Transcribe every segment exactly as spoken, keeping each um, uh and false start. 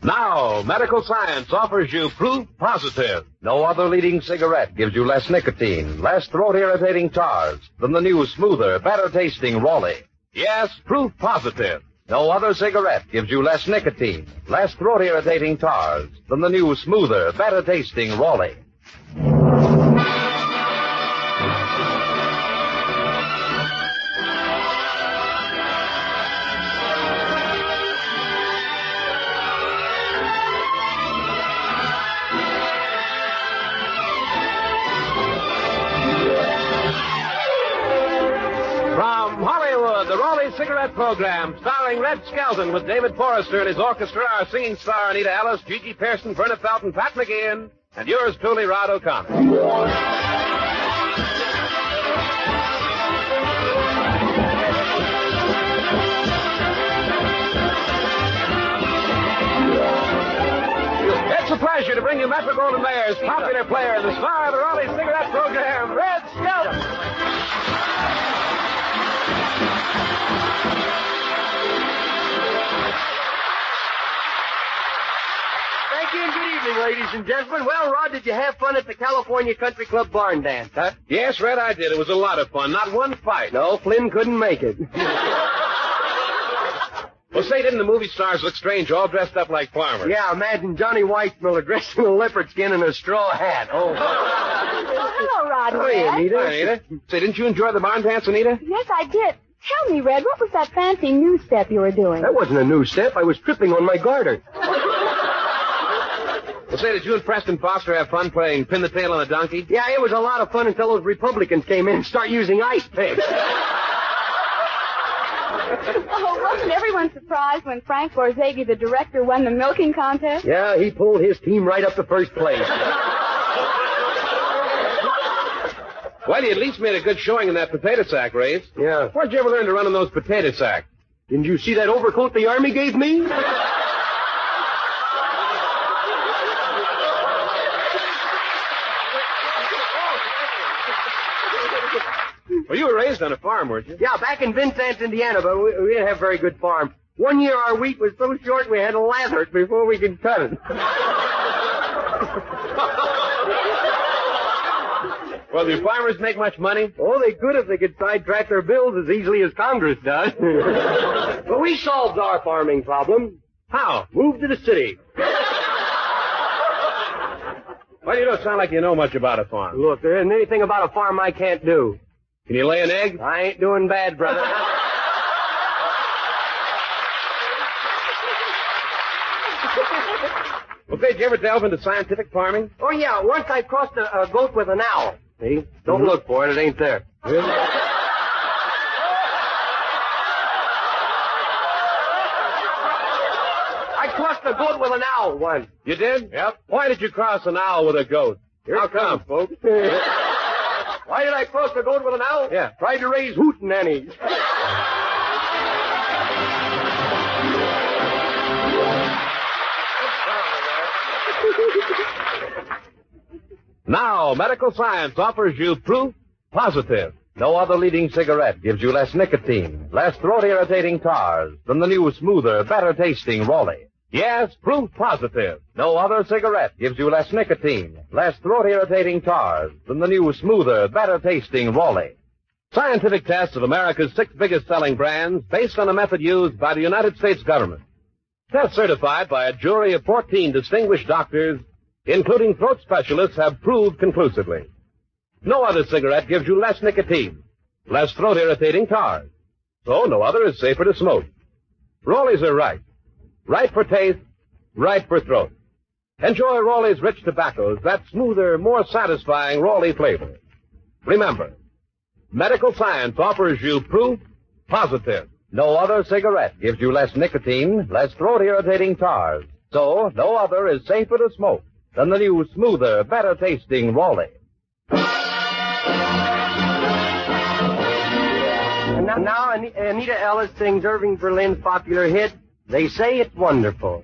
Now, medical science offers you proof positive. No other leading cigarette gives you less nicotine, less throat-irritating tars than the new, smoother, better-tasting Raleigh. Yes, proof positive. No other cigarette gives you less nicotine, less throat-irritating tars than the new, smoother, better-tasting Raleigh. The Raleigh Cigarette Program, starring Red Skelton with David Forrester and his orchestra, our singing star Anita Ellis, Gigi Pearson, Verna Felton, Pat McGeehan, and yours truly, Rod O'Connor. It's a pleasure to bring you Metro-Goldwyn-Mayer's popular player and the star of the Raleigh Cigarette Program, Red Skelton. Thank you and good evening, ladies and gentlemen. Well, Rod, did you have fun at the California Country Club barn dance, huh? Yes, Red, I did. It was a lot of fun. Not one fight. No, Flynn couldn't make it. Well, say, didn't the movie stars look strange, all dressed up like farmers? Yeah, imagine Johnny Weissmuller dressed in a leopard skin and a straw hat. Oh, Oh, hello, Rod. Hi, Red. Anita. Hi, Anita. Say, didn't you enjoy the barn dance, Anita? Yes, I did. Tell me, Red, what was that fancy new step you were doing? that wasn't a new step. I was tripping on my garter. Well, say, did you and Preston Foster have fun playing Pin the Tail on a Donkey? Yeah, it was a lot of fun until those Republicans came in and started using ice picks. Oh, wasn't everyone surprised when Frank Borzage, the director, won the milking contest? Yeah, he pulled his team right up to first place. Well, you at least made a good showing in that potato sack race. Yeah. Where'd you ever learn to run in those potato sacks? Didn't you see that overcoat the Army gave me? Well, you were raised on a farm, weren't you? Yeah, back in Vincennes, Indiana, but we, we didn't have a very good farm. One year our wheat was so short we had to lather it before we could cut it. Well, do farmers make much money? Oh, they could if they could sidetrack their bills as easily as Congress does. But we solved our farming problem. How? Moved to the city. Well, you don't sound like you know much about a farm. Look, there isn't anything about a farm I can't do. Can you lay an egg? I ain't doing bad, brother. Well, say, did you ever delve into scientific farming? Oh, yeah, once I crossed a, a goat with an owl. See? Don't look for it. It ain't there. Really? I crossed a goat with an owl once. You did? Yep. Why did you cross an owl with a goat? Here How it comes, come? folks. Why did I cross the goat with an owl? Yeah. Tried to raise hootenannies. Now, medical science offers you proof positive. No other leading cigarette gives you less nicotine, less throat-irritating tars than the new, smoother, better-tasting Raleigh. Yes, proof positive. No other cigarette gives you less nicotine, less throat-irritating tars than the new, smoother, better-tasting Raleigh. Scientific tests of America's six biggest-selling brands based on a method used by the United States government. Tests certified by a jury of fourteen distinguished doctors, including throat specialists, have proved conclusively. No other cigarette gives you less nicotine, less throat-irritating tars. So no other is safer to smoke. Raleigh's are right. Right for taste, right for throat. Enjoy Raleigh's rich tobaccos, that smoother, more satisfying Raleigh flavor. Remember, medical science offers you proof positive. No other cigarette gives you less nicotine, less throat-irritating tars. So no other is safer to smoke than the new, smoother, better-tasting Raleigh. And now, now Ani- Anita Ellis sings Irving Berlin's popular hit, They Say It's Wonderful.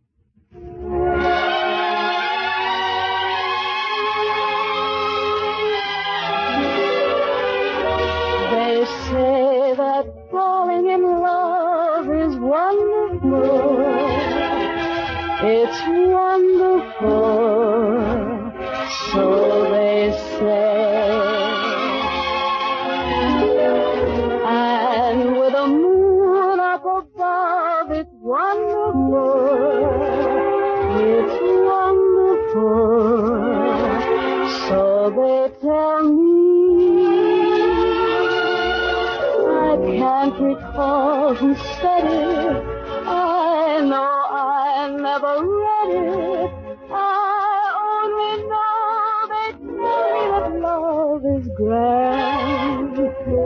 They say that falling in love is wonderful. It's wonderful, so they say. And with a moon up above, it's wonderful. It's wonderful, so they tell me. I can't recall who said it. I know I never read it. I only know they tell me that love is grand.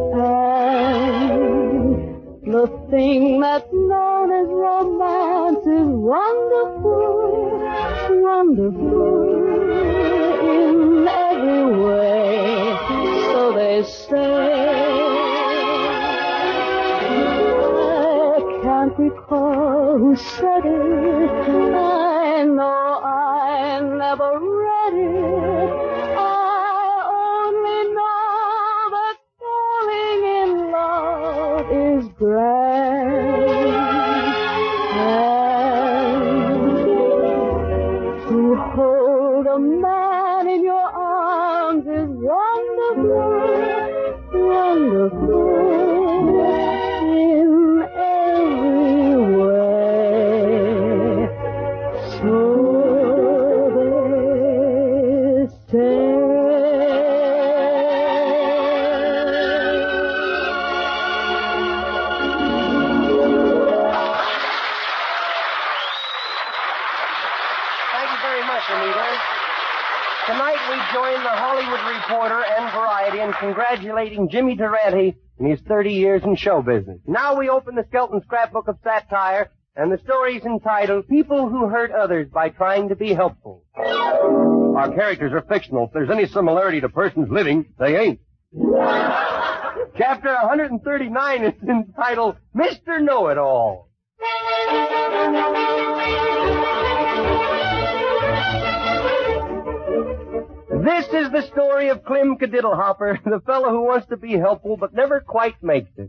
And the thing that's known as romance is wonderful, wonderful in every way. So they say. Can't recall who said it. I know I never read it. I only know that falling in love is grand. And to hold a man in your arms is wonderful, wonderful. Congratulating Jimmy Durante in his thirty years in show business. Now we open the Skelton Scrapbook of Satire, and the story is entitled People Who Hurt Others by Trying to Be Helpful. Our characters are fictional. If there's any similarity to persons living, they ain't. Chapter one thirty-nine is entitled Mister Know-It-All. This is the story of Clem Cadiddlehopper, the fellow who wants to be helpful but never quite makes it.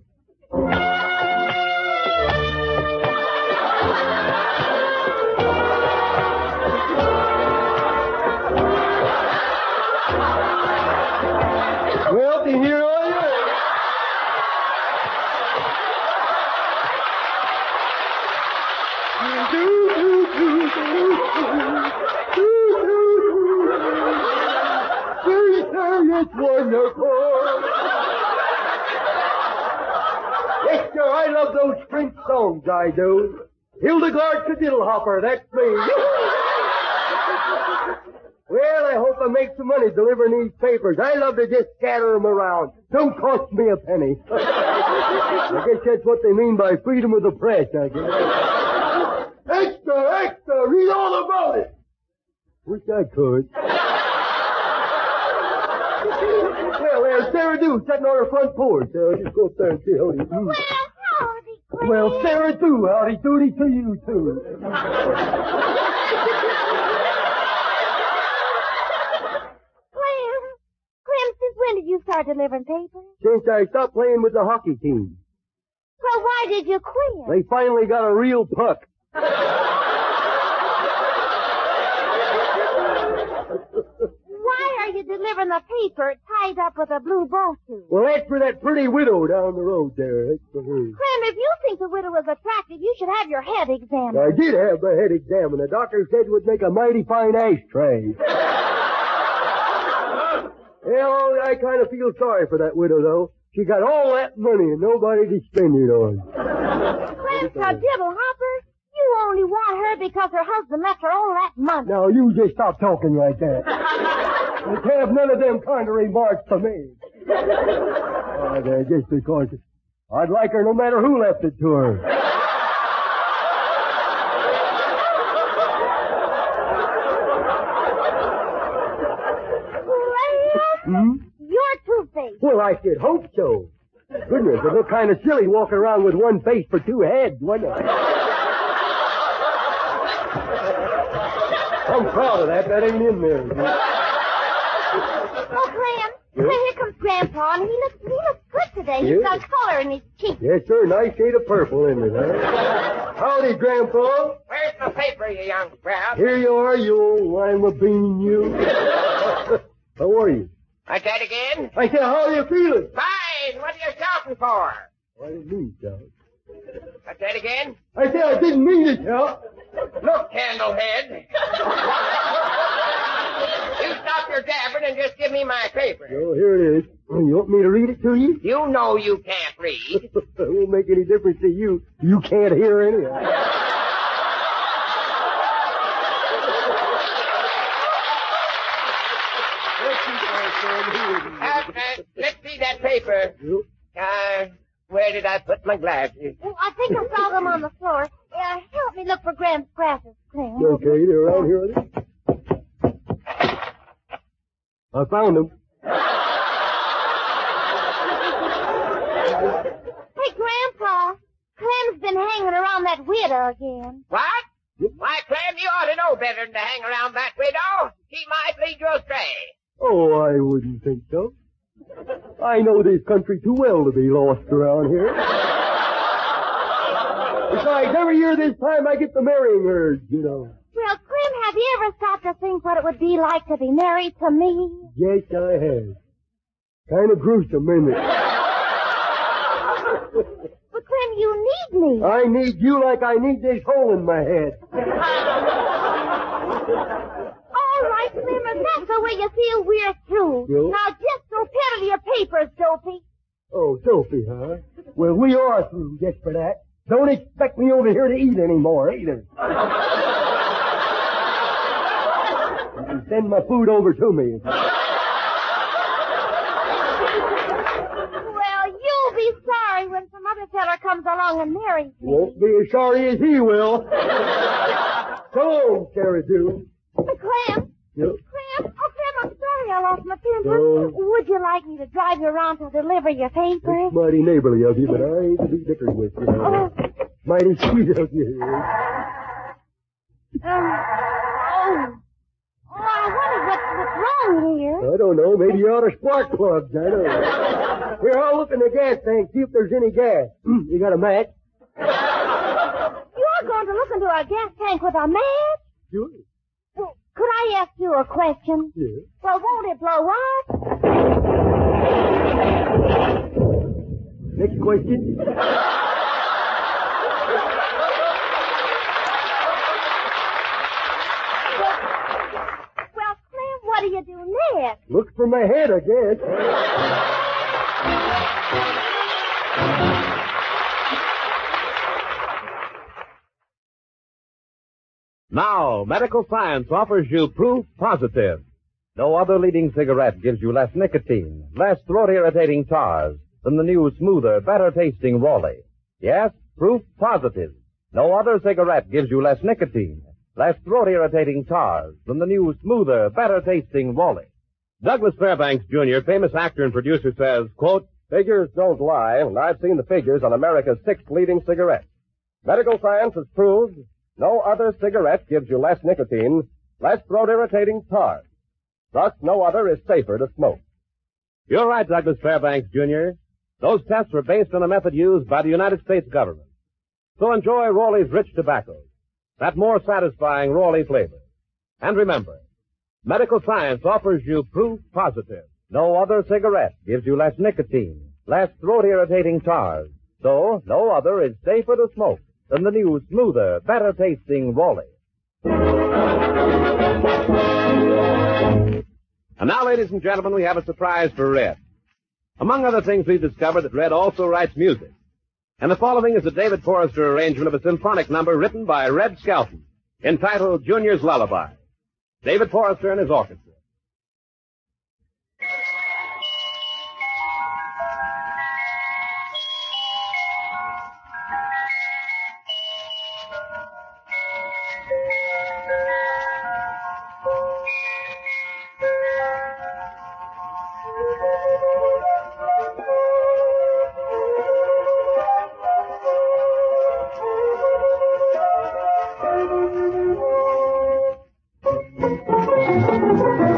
Well, here I It's wonderful. Yes, sir, I love those French songs, I do. Hildegard Cadiddlehopper, that's me. Well, I hope I make some money delivering these papers. I love to just scatter them around. Don't cost me a penny. I guess that's what they mean by freedom of the press, I guess. Extra, extra, read all about it. Wish I could. Well, there's Sarah Dew sitting on her front porch. Uh, just go up there and say howdy do. Well, howdy, Clem. Well, Sarah Dew, howdy doody to you, too. Clem, Clem, since when did you start delivering papers? Since I stopped playing with the hockey team. Well, why did you quit? They finally got a real puck. Why are you delivering the paper tied up with a blue bow suit? Well, that's for that pretty widow down the road there. That's for her. Clem, if you think the widow is attractive, you should have your head examined. I did have my head examined. The doctor said it would make a mighty fine ashtray. Well, I kind of feel sorry for that widow, though. She got all that money and nobody to spend it on. Clem Cadiddlehopper, you only want her because her husband left her all that money. Now, you just stop talking like that. You can't have none of them kind of remarks to me. Oh, there, just because I'd like her no matter who left it to her. Clem, hmm? You're two-faced. Well, I should hope so. Goodness, it looked kind of silly walking around with one face for two heads, wouldn't it? I'm proud of that. That ain't in there. Oh, Clem. Clem, here comes Grandpa, and he looks, he looks good today. He's Yeah. got color in his cheeks. Yes, sir. Nice shade of purple in it, huh? Howdy, Grandpa. Where's the paper, you young sprout. Here you are, you old lima bean, you. How are you? What's that again? I said, how are you feeling? Fine. What are you shouting for? I didn't mean to shout. What's that again? I said I didn't mean to shout. Look, Candlehead. You stop your gabbing and just give me my paper. Oh, here it is. You want me to read it to you? You know you can't read. It won't make any difference to you. You can't hear anyhow. Uh, uh, let's see that paper. Uh, where did I put my glasses? Oh, I think I saw them on the floor. Uh, help me look for Graham's glasses, Clem. Okay, they're around here, are they? I found them. Hey, Grandpa, Clem's been hanging around that widow again. What? Why, Clem, you ought to know better than to hang around that widow. She might lead you astray. Oh, I wouldn't think so. I know this country too well to be lost around here. Besides, every year this time I get the marrying urge, you know. Well, Clem, have you ever stopped to think what it would be like to be married to me? Yes, I have. Kind of gruesome, isn't it? But, Clem, you need me. I need you like I need this hole in my head. All right, Clem, if that's the way you feel, we're through. You? Now, just go peddle your papers, Dopey. Oh, Sophie, huh? Well, we are through just for that. Don't expect me over here to eat anymore, either. You can send my food over to me. Well, you'll be sorry when some other fella comes along and marries me. Won't be as sorry as he will. So long, Caribou. But, Clem, Yep. Clem, oh, Clem, I'm sorry I lost my temper. Oh. Would you like me to drive you around to deliver your papers? It's mighty neighborly of you, but I ain't to be dickered with, you know. Oh. Mighty sweet of you. Um, oh. Oh, I wonder what's, what's wrong here. I don't know. Maybe you ought to spark plugs. I don't know. We're all looking at the gas tank, see if there's any gas. You got a match? You're going to look into a gas tank with a match? Sure. Well, could I ask you a question? Yes. Well, won't it blow up? Next question. Well, Clem, what do you do next? Look for my head, I guess. Now, medical science offers you proof positive. No other leading cigarette gives you less nicotine, less throat-irritating tars than the new, smoother, better-tasting Raleigh. Yes, proof positive. No other cigarette gives you less nicotine, less throat-irritating tars than the new, smoother, better-tasting Raleigh. Douglas Fairbanks, Junior, famous actor and producer, says, quote, "Figures don't lie, and I've seen the figures on America's sixth leading cigarette. Medical science has proved no other cigarette gives you less nicotine, less throat-irritating tars. Thus, no other is safer to smoke." You're right, Douglas Fairbanks, Junior Those tests were based on a method used by the United States government. So enjoy Raleigh's rich tobacco, that more satisfying Raleigh flavor. And remember, medical science offers you proof positive. No other cigarette gives you less nicotine, less throat-irritating tars. So, no other is safer to smoke than the new, smoother, better-tasting Raleigh. And now, ladies and gentlemen, we have a surprise for Red. Among other things, we've discovered that Red also writes music. And the following is a David Forrester arrangement of a symphonic number written by Red Skelton, entitled Junior's Lullaby. David Forrester and his orchestra. Thank you.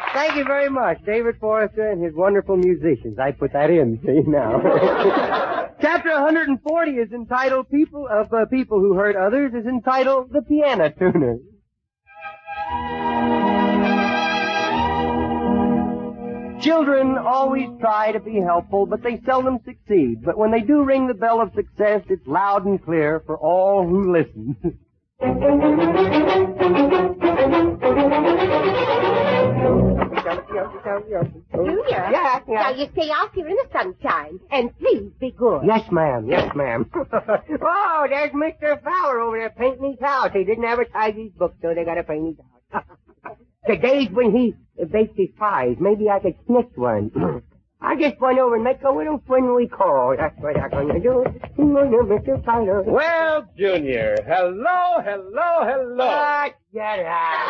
Thank you very much, David Forrester and his wonderful musicians. I put that in, see, now. Chapter one hundred forty is entitled People of uh, People Who Hurt Others, is entitled The Piano Tuner. Children always try to be helpful, but they seldom succeed. But when they do ring the bell of success, it's loud and clear for all who listen. Junior. Yeah, yeah. Now you stay out here in the sunshine, and please be good. Yes, ma'am. Yes, ma'am. Oh, there's Mister Fowler over there painting his house. He didn't advertise his book, so they got to paint his house. Today's when he bakes his pies. Maybe I could snitch one. I just went over and make a little friendly call. That's what I'm going to do. Mister Fowler. Well, Junior, hello, hello, hello. Ah, get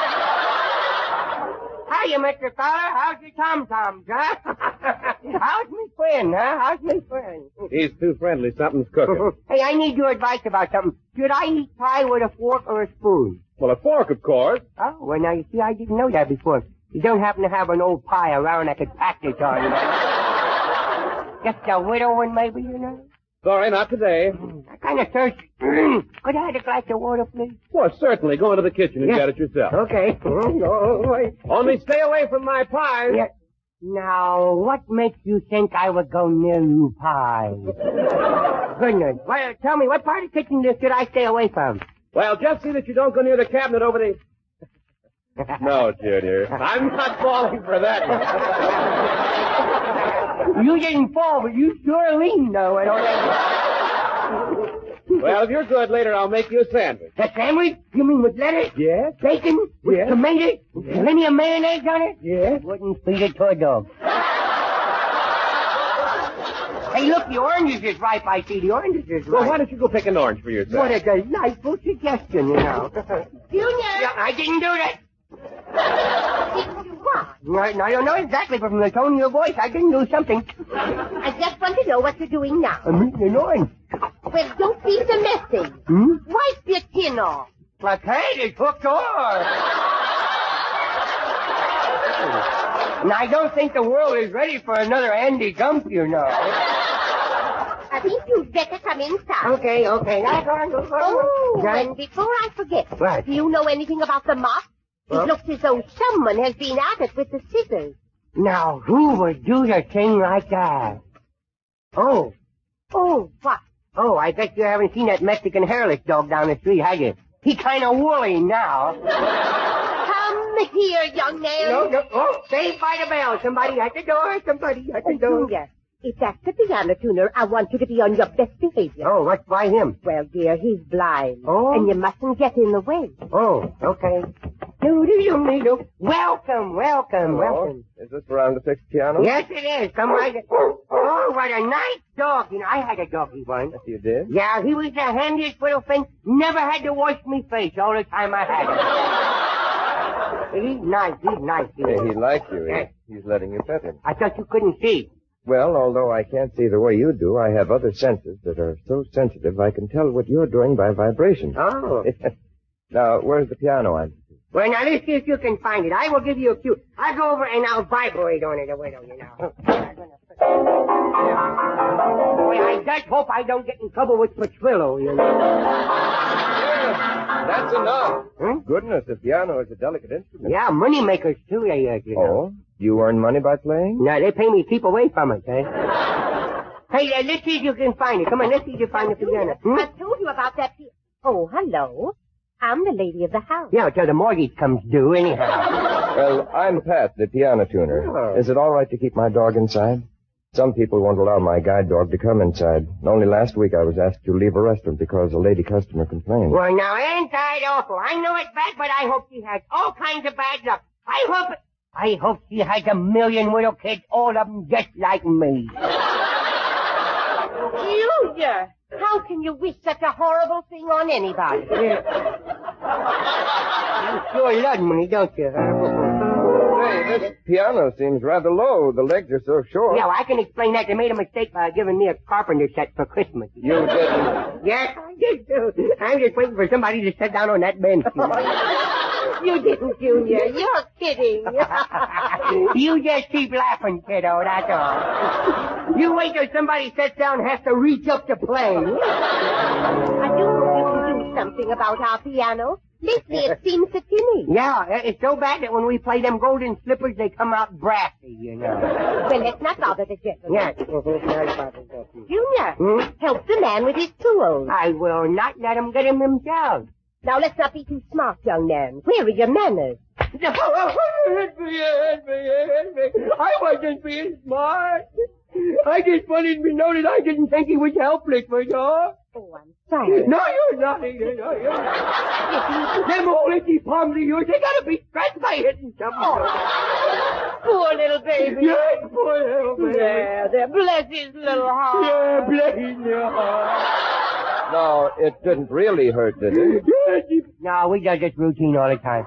out. Hiya, Mister Fowler. How's your tom-toms, huh? How's me friend, huh? How's me friend? He's too friendly. Something's cooking. Hey, I need your advice about something. Should I eat pie with a fork or a spoon? Well, a fork, of course. Oh, well, now, you see, I didn't know that before. You don't happen to have an old pie around I could pack this on, you know? Just a widow one, maybe, you know? Sorry, not today. I kind of thirsty. Could I have a glass of water, please? Well, certainly. Go into the kitchen and Yeah. get it yourself. Okay. Only stay away from my pies. Yeah. Now, what makes you think I would go near you pie? Goodness. Well, tell me, what part of the kitchen should I stay away from? Well, just see that you don't go near the cabinet over the... No, Junior. I'm not falling for that one. You didn't fall, but you sure leaned, though. I don't know. Well, if you're good later, I'll make you a sandwich. A sandwich? You mean with lettuce? Yes? Bacon? With Yes. tomatoes? Plenty of mayonnaise on it? Yes? Wouldn't feed it to a dog. Hey, look, the oranges is ripe, I see. The oranges is ripe. Well, why don't you go pick an orange for yourself? What a delightful suggestion, you know. Junior! Yeah, I didn't do that. Did you what? I, I don't know exactly, but from the tone of your voice, I didn't do something. I just want to know what you're doing now. I'm eating an orange. Well, don't be so messy. Hmm? Wipe your tin off. My hand is hooked on. And I don't think the world is ready for another Andy Gump, you know. I think you'd better come inside. Okay, okay. Now, go on, go on. Oh, Yeah. and before I forget, What? do you know anything about the mop? Huh? It looks as though someone has been at it with the scissors. Now, who would do a thing like that? Oh, Oh, what? oh, I bet you haven't seen that Mexican hairless dog down the street, have you? He kind of woolly now. Come here, young man. No, no, oh, saved by the bell. Somebody at the door, somebody at the Oh, door. Junior, if that's the piano tuner, I want you to be on your best behavior. Oh, what's by him? Well, dear, he's blind. Oh. And you mustn't get in the way. Oh, okay. Do-do-do-do-do. Welcome, welcome, welcome. Is this around the fixed piano? Yes, it is. Come right in. Oh, what a nice dog. You know, I had a doggy once. Yes, you did. Yeah, he was the handiest little thing. Never had to wash me face all the time I had him. He's nice, he's nice. He Hey, is. he likes you. Yes. He, he's letting you pet him. I thought you couldn't see. Well, although I can't see the way you do, I have other senses that are so sensitive I can tell what you're doing by vibration. Oh. Now, where's the piano? I'm... Well, now let's see if you can find it. I will give you a cue. I'll go over and I'll vibrate on it a little, you know. Well, I just hope I don't get in trouble with Petrillo, you know. That's enough. Hmm? Goodness, the piano is a delicate instrument. Yeah, money makers too, they, uh, you know. Oh? You earn money by playing? No, they pay me to keep away from it, eh? Hey, uh, let's see if you can find it. Come on, let's see if you find the piano. Hmm? I told you about that. Pe- oh, hello. I'm the lady of the house. Yeah, till the mortgage comes due, anyhow. Well, I'm Pat, the piano tuner. Oh. Is it all right to keep my dog inside? Some people won't allow my guide dog to come inside. Only last week I was asked to leave a restaurant because a lady customer complained. Well, now, ain't that awful? I know it's bad, but I hope she has all kinds of bad luck. I hope it... I hope she has a million little kids, all of them just like me. Junior, how can you wish such a horrible thing on anybody? You sure love me, don't you? Hey, this piano seems rather low. The legs are so short. Yeah, well, I can explain that. They made a mistake by giving me a carpenter set for Christmas. You didn't. Yes, I did too. I'm just waiting for somebody to sit down on that bench. You didn't, Junior. You're kidding. You just keep laughing, kiddo, that's all. You wait till somebody sits down and has to reach up to play. I do hope you can do something about our piano. Lately, it seems so tinny. Yeah, it's so bad that when we play them golden slippers, they come out brassy, you know. Well, let's not bother the gentleman. Yes. Junior, Hmm? help the man with his tools. I will not let him get him himself. Now, let's not be too smart, young man. Where are your manners? Hit me, hit me, hit me. I wasn't being smart. I just wanted to be noted I didn't think he was helpless, my dog. Oh, I'm sorry. No, you're not. You're not. You're not. Them old itchy palms of yours, they gotta be scratched by hitting something. Oh, poor little baby. Yes, poor little baby. There, there. Bless his little heart. Yeah, bless his little heart. No, it didn't really hurt, did it? Yes, he... No, we do this routine all the time.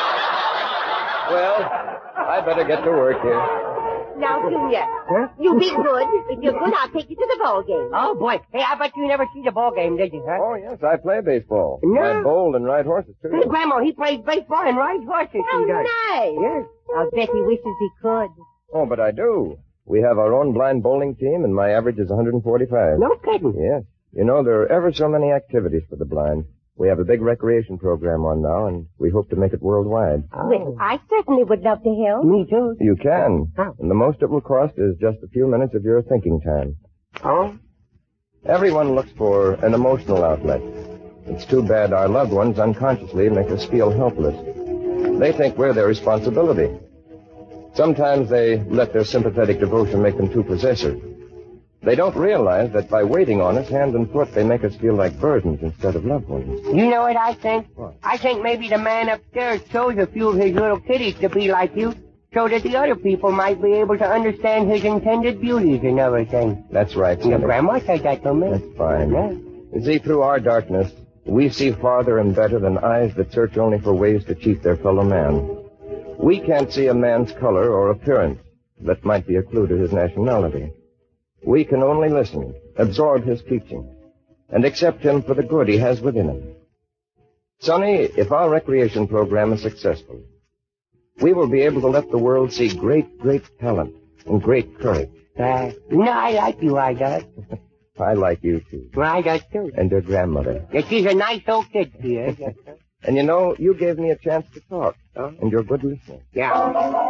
Well, I better get to work here. Now, Junior, Huh? you be good. If you're good, I'll take you to the ball game. Oh, boy. Hey, I bet you never see the ball game, did you, huh? Oh, yes, I play baseball. Yeah. I bowl and ride horses, too. Hey, Grandma, he plays baseball and rides horses, How he does. nice. Yes. I'll bet he wishes he could. Oh, but I do. We have our own blind bowling team, and my average is one hundred forty-five. No kidding. Yes. You know, there are ever so many activities for the blind. We have a big recreation program on now, and we hope to make it worldwide. Oh. Well, I certainly would love to help. Me too. You can. How? And the most it will cost is just a few minutes of your thinking time. Oh? Everyone looks for an emotional outlet. It's too bad our loved ones unconsciously make us feel helpless. They think we're their responsibility. Sometimes they let their sympathetic devotion make them too possessive. They don't realize that by waiting on us hand and foot, they make us feel like burdens instead of loved ones. You know what I think? What? I think maybe the man upstairs chose a few of his little kiddies to be like you so that the other people might be able to understand his intended beauties and everything. That's right, Your Sonny. grandma said that to me. That's fine. Yeah. You see, through our darkness, we see farther and better than eyes that search only for ways to cheat their fellow man. We can't see a man's color or appearance that might be a clue to his nationality. We can only listen, absorb his teaching, and accept him for the good he has within him. Sonny, if our recreation program is successful, we will be able to let the world see great, great talent and great courage. Uh, no, I like you, I does. I like you, too. Well, I does, too. And your grandmother. Yeah, she's a nice old kid, she is. And you know, you gave me a chance to talk. Huh? And you're good listening. Yeah.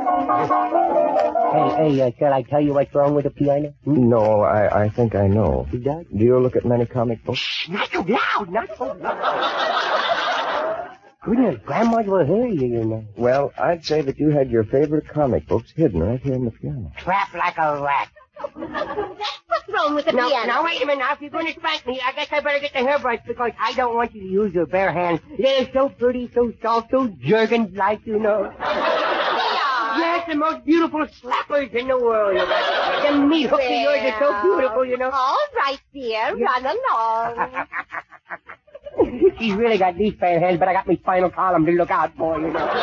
Hey, hey, uh, shall I tell you what's wrong with the piano? Hmm? No, I, I think I know. He does? Do you look at many comic books? Not so loud, not so loud. Goodness, Grandma will hear you, you know. Well, I'd say that you had your favorite comic books hidden right here in the piano. Trapped like a rat. What's wrong with the Now, piano? now, wait a minute. Now, if you're going to spank me, I guess I better get the hairbrush because I don't want you to use your bare hands. They're so pretty, so soft, so jerkin-like, you know. Yes, the most beautiful slappers in the world. You know. The meat hooks of yours are so beautiful, you know. All right, dear. Run along. She's really got these fair hands, but I got my spinal column to look out for, you know.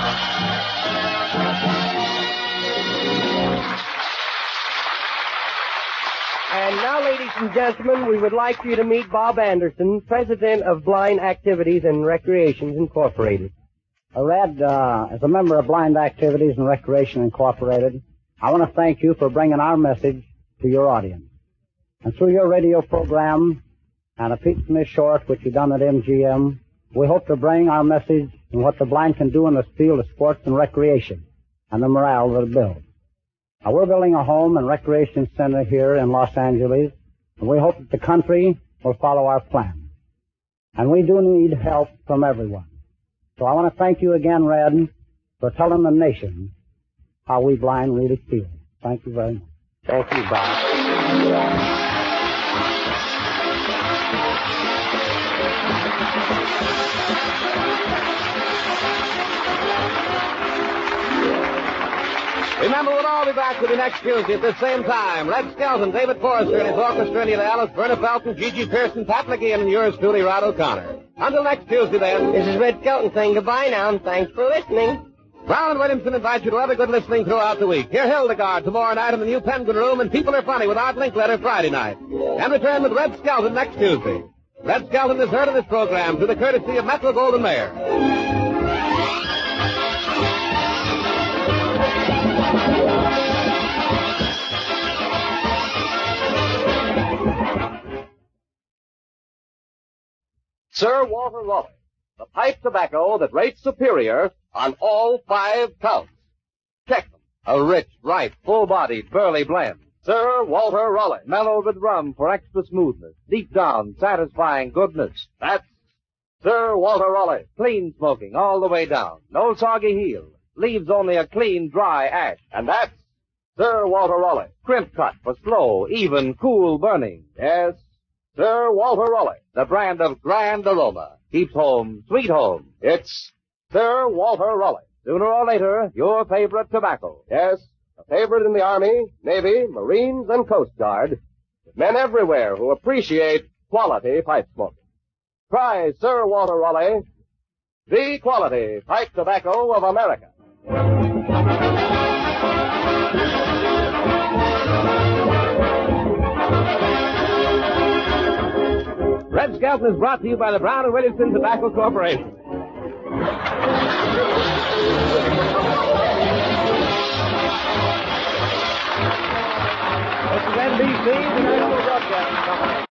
And now, ladies and gentlemen, we would like you to meet Bob Anderson, president of Blind Activities and Recreations Incorporated. Uh, Red, uh, as a member of Blind Activities and Recreation Incorporated, I want to thank you for bringing our message to your audience. And through your radio program and a Pete Smith short, which you done at M G M, we hope to bring our message and what the blind can do in the field of sports and recreation and the morale that it builds. Now, we're building a home and recreation center here in Los Angeles, and we hope that the country will follow our plan. And we do need help from everyone. So I want to thank you again, Red, for telling the nation how we blind really feel. Thank you very much. Thank you, Bob. Remember, we'll all be back with you next Tuesday at the same time. Red Skelton, David Forrester, and his orchestra, Anita Ellis, Verna Felton, Gigi Pearson, Pat McGeehan, and yours truly, Rod O'Connor. Until next Tuesday, then. This is Red Skelton saying goodbye now, and thanks for listening. Brown and Williamson invite you to have a good listening throughout the week. Hear Hildegard tomorrow night in the new Penguin Room, and People Are Funny with Art Linkletter Friday night. And return with Red Skelton next Tuesday. Red Skelton is heard in this program through the courtesy of Metro Goldwyn Mayer. Sir Walter Raleigh, the pipe tobacco that rates superior on all five counts. Check them. A rich, ripe, full-bodied, burly blend. Sir Walter Raleigh, mellowed with rum for extra smoothness. Deep down, satisfying goodness. That's Sir Walter Raleigh. Clean smoking all the way down. No soggy heel. Leaves only a clean, dry ash. And that's Sir Walter Raleigh. Crimp cut for slow, even, cool burning. Yes, Sir Walter Raleigh, the brand of grand aroma. Keeps home, sweet home. It's Sir Walter Raleigh. Sooner or later, your favorite tobacco. Yes, a favorite in the Army, Navy, Marines, and Coast Guard. Men everywhere who appreciate quality pipe smoking. Try Sir Walter Raleigh, the quality pipe tobacco of America. Red Skelton is brought to you by the Brown and Williamson Tobacco Corporation. This is N B C, the National Broadcasting Company.